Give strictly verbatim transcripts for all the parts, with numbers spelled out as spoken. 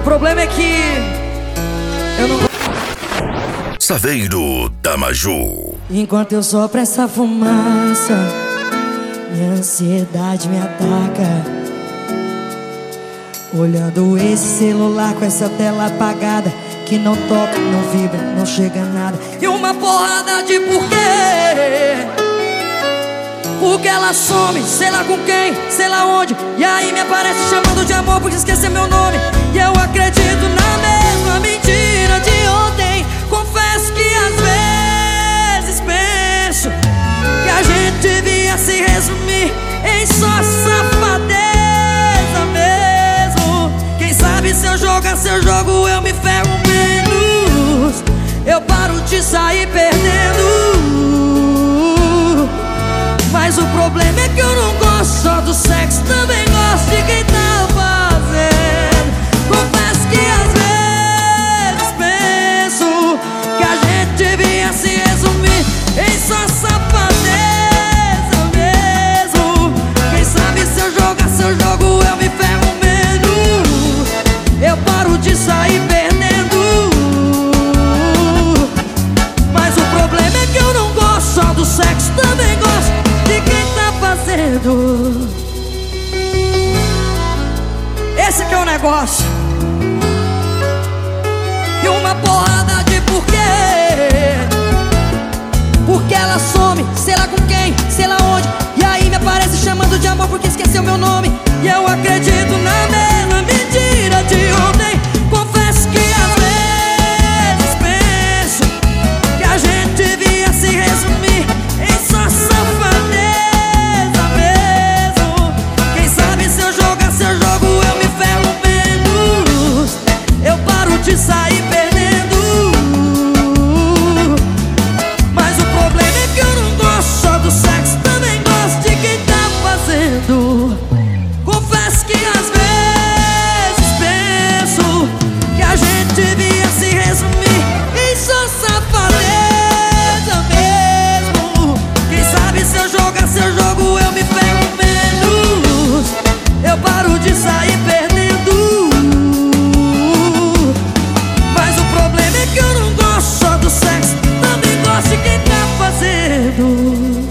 problema é que eu não... Saveiro da Maju. Enquanto eu sopro essa fumaça, minha ansiedade me ataca. Olhando esse celular com essa tela apagada, que não toca, não vibra, não chega a nada. E uma porrada de porquê. Porque ela some, sei lá com quem, sei lá onde. E aí me aparece chamando de amor porque esqueceu meu nome. E eu acredito na mesma mentira de ontem. Confesso que às vezes penso que a gente devia se resumir em só safadeza mesmo. Quem sabe se eu jogar seu jogo eu me ferro menos. Eu paro de sair perdendo. Mas o problema é que eu não gosto só do sexo, também gosto de quem tá fazendo. Confesso que às vezes penso que a gente devia se resumir em só safadeza mesmo. Quem sabe se eu jogar seu jogo eu me ferro menos. Eu paro de sair perdendo. Mas o problema é que eu não gosto só do sexo, também gosto de quem tá fazendo. Esse que é o negócio. E uma porrada de porquê. Porque ela some, sei lá com quem, sei lá onde. E aí me aparece chamando de amor porque esqueceu meu nome. E eu acredito na mesma mentira de ontem. Confesso que às vezes penso que a gente devia se resumir em só safadeza mesmo. Quem sabe se eu jogar seu jogo eu me ferro menos. Eu paro de sair perdendo. Mas o problema é que eu não gosto só do sexo, também gosto de quem tá fazendo. Confesso que às vezes penso que a gente devia se resumir em só safadeza mesmo. Quem sabe se eu jogar seu jogo eu me ferro menos. Eu paro de sair perdendo. Mas o problema é que eu não gosto só do sexo, também gosto de quem tá fazendo.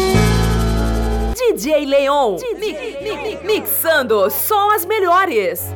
D J Leon, mi- mi- mi- mixando só as melhores.